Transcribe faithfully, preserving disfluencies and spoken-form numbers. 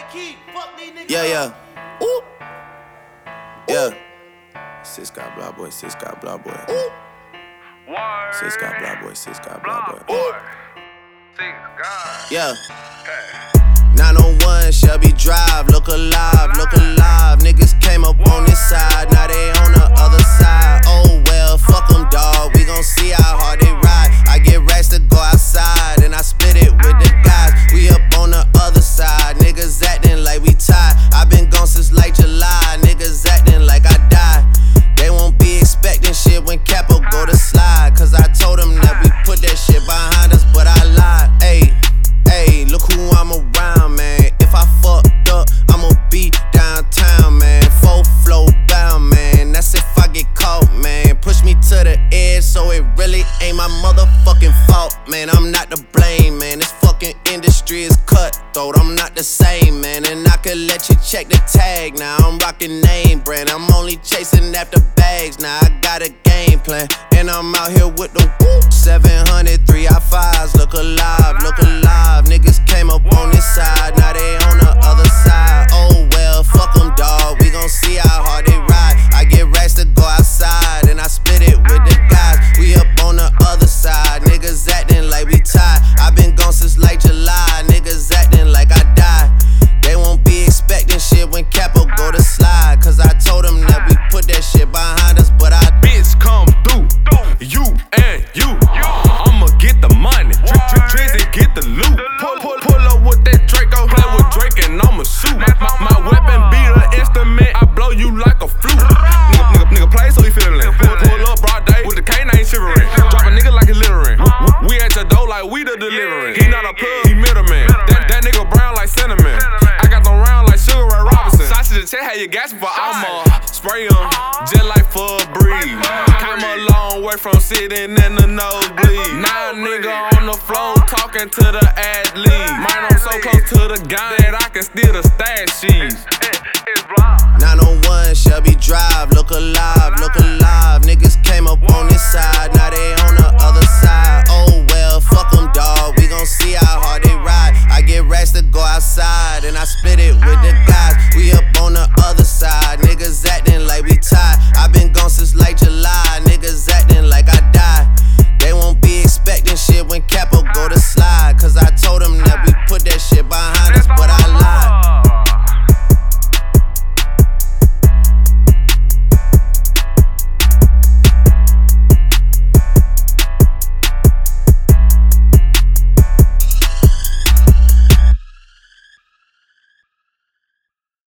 Yeah, yeah. Ooh. Yeah. Six got blah boy, six got blah boy. Ooh. Six got blah boy, six got blah boy. Ooh. Yeah. nine oh one Shelby Drive, look alive, look alive. Niggas came up on this side, now they on the other side. Oh well, fuck them, dawg. We gon' see how hard they ride. I get racks to go outside, and I split it with the guys. We up on the other side, niggas acting like we tied. I been gone since like July, niggas acting like I died. They won't be expecting shit when Capo go to slide, cause I told them that we put that shit behind us, but I lied. Ayy, ayy, look who I'm around, man. If I fucked up, I'ma be downtown, man. Full flow bound, man. That's if I get caught, man. Push me to the edge, so it really ain't my motherfucking fault, man. I'm not to blame, man. This fucking industry is cutthroat. I'm not the same, man. And I could let you check the tag now. I'm rocking name brand. I'm only chasing after bags now. I got a game plan, and I'm out here with the woo. seven hundred, three I fives. Look alive, look alive. Niggas came up on this side, now they on the other side. Oh well, fuck them, dawg. We gon' see how hard they ride. I get racks to go outside, and I split it with the guys. We up on the other side, niggas acting like we tied. I been gone since like July, niggas acting like I died. They won't be expecting shit when Capo go to slide, cause I told them that we put that shit behind us, but I bitch come through, you and you. I'ma get the money, Drizzy get the loot. Pull, pull, pull up with that Draco, play with Drake and I'ma shoot. My, my weapon be the instrument, I blow you like a flute. Nigga, nigga, nigga play so he feelin' it. Pull, pull up broad day with the canine shivering. Drop a nigga like he littering. We at your door like we the delivering. He not a plug, he middleman. That, that nigga brown like cinnamon. I got them round like Sugar Ray Robinson. Sausage and check how you gas, but I'ma spray em just like for a breeze. Came a long way from sitting in the nosebleed. Now a nigga on the floor talking to the athlete. Man, I'm so close to the gun that I can steal the stash sheets. nine oh one Shelby Drive, look alive, look alive. Niggas came up on this side, now they on the other side. Oh well, fuck them, dawg. We gon' see how hard they ride. I get racks to go outside,